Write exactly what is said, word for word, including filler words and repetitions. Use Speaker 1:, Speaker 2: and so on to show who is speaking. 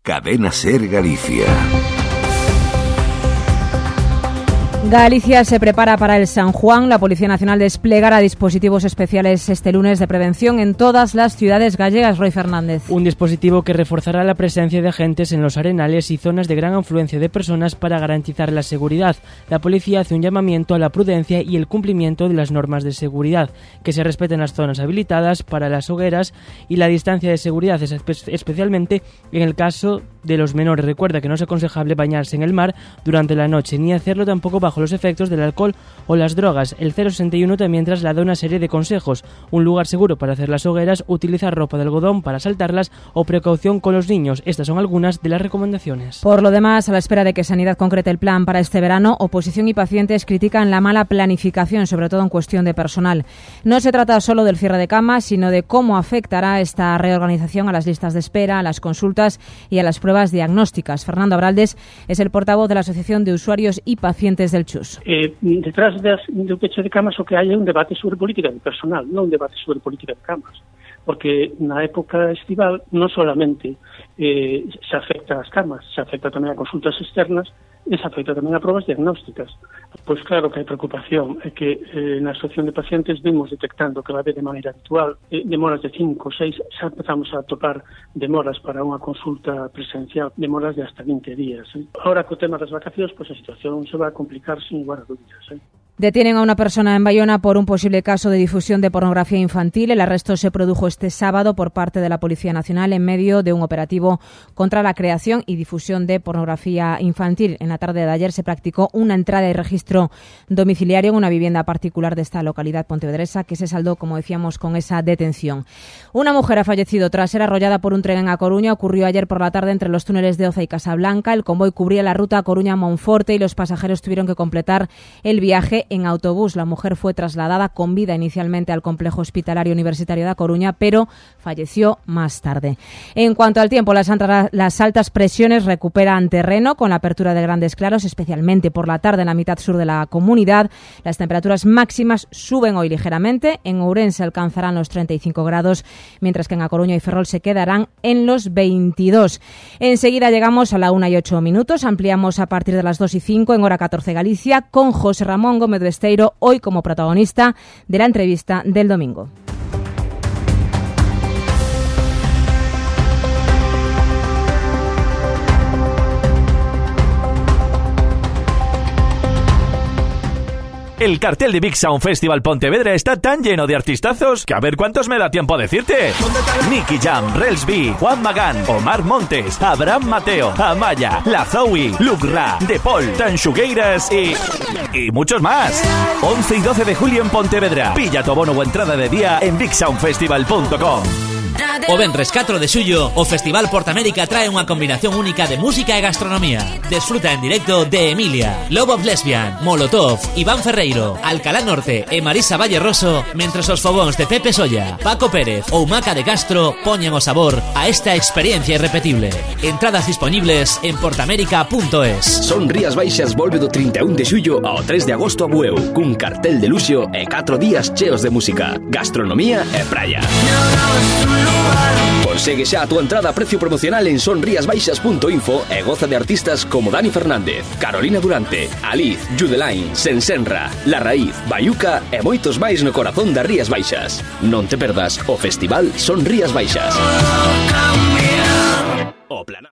Speaker 1: Cadena Ser Galicia.
Speaker 2: Galicia se prepara para el San Juan. La Policía Nacional desplegará dispositivos especiales este lunes de prevención en todas las ciudades gallegas. Roy Fernández.
Speaker 3: Un dispositivo que reforzará la presencia de agentes en los arenales y zonas de gran afluencia de personas para garantizar la seguridad. La policía hace un llamamiento a la prudencia y el cumplimiento de las normas de seguridad, que se respeten las zonas habilitadas para las hogueras y la distancia de seguridad, especialmente en el caso de los menores. Recuerda que no es aconsejable bañarse en el mar durante la noche, ni hacerlo tampoco bajo los efectos del alcohol o las drogas. El cero sesenta y uno también traslada una serie de consejos: un lugar seguro para hacer las hogueras, utilizar ropa de algodón para saltarlas o precaución con los niños. Estas son algunas de las recomendaciones.
Speaker 2: Por lo demás, a la espera de que Sanidad concrete el plan para este verano, oposición y pacientes critican la mala planificación, sobre todo en cuestión de personal. No se trata solo del cierre de camas, sino de cómo afectará esta reorganización a las listas de espera, a las consultas y a las pruebas diagnósticas. Fernando Abraldes es el portavoz de la Asociación de Usuarios y Pacientes del Chus.
Speaker 4: Eh, detrás das, do peche de camas o que hai é un debate sobre política de personal, non un debate sobre política de camas, porque na época estival non solamente eh, se afecta as camas, se afecta tamén a consultas externas e se afecta tamén a probas diagnósticas. Pois claro que hai preocupación, é que eh, na asociación de pacientes vimos detectando que va a haber de maneira habitual eh, demoras de cinco, seis, xa empezamos a topar demoras para unha consulta presencial, demoras de hasta vinte días. Eh. Ahora, co tema das vacacións, pois a situación se va a complicar sin lugar a dúbidas. Eh.
Speaker 2: Detienen a una persona en Bayona por un posible caso de difusión de pornografía infantil. El arresto se produjo este sábado por parte de la Policía Nacional en medio de un operativo contra la creación y difusión de pornografía infantil. En la tarde de ayer se practicó una entrada y registro domiciliario en una vivienda particular de esta localidad pontevedresa, que se saldó, como decíamos, con esa detención. Una mujer ha fallecido tras ser arrollada por un tren en A Coruña. Ocurrió ayer por la tarde entre los túneles de Oza y Casablanca. El convoy cubría la ruta A Coruña-Monforte y los pasajeros tuvieron que completar el viaje en autobús. La mujer fue trasladada con vida inicialmente al complejo hospitalario universitario de A Coruña, pero falleció más tarde. En cuanto al tiempo, las, las altas presiones recuperan terreno con la apertura de grandes claros, especialmente por la tarde en la mitad sur de la comunidad. Las temperaturas máximas suben hoy ligeramente. En Ourense alcanzarán los treinta y cinco grados, mientras que en A Coruña y Ferrol se quedarán en los veintidós. Enseguida llegamos a la una y ocho minutos. Ampliamos a partir de las dos y cinco en hora catorce Galicia con José Ramón Gómez Besteiro, hoy como protagonista de la entrevista del domingo.
Speaker 5: El cartel de Big Sound Festival Pontevedra está tan lleno de artistazos que a ver cuántos me da tiempo a decirte. Nicky Jam, Rels B, Juan Magán, Omar Montes, Abraham Mateo, Amaya, La Zoe, Luke Ra, De Paul, Tanxugueiras y... y muchos más. once y doce de julio en Pontevedra. Pilla tu abono o entrada de día en big sound festival punto com.
Speaker 6: O venres catro de xullo, o Festival Portamérica trae unha combinación única de música e gastronomía. Desfruta en directo de Emilia, Love of Lesbian, Molotov, Iván Ferreiro, Alcalá Norte e Marisa Valle Roso, mentres os fogóns de Pepe Solla, Paco Pérez ou Maca de Castro poñen o sabor a esta experiencia irrepetible. Entradas disponibles en portamérica punto es.
Speaker 7: Son Rías Baixas volve do trinta e un de xullo ao tres de agosto a Bueu, cun cartel de luxo e catro días cheos de música, gastronomía e praia. Consegue xa a túa entrada a precio promocional en sonriasbaixas punto info e goza de artistas como Dani Fernández, Carolina Durante, Aliz, Judelain, Sensenra, La Raíz, Bayuca e moitos máis no corazón das Rías Baixas. Non te perdas o Festival Son Rías Baixas. O plan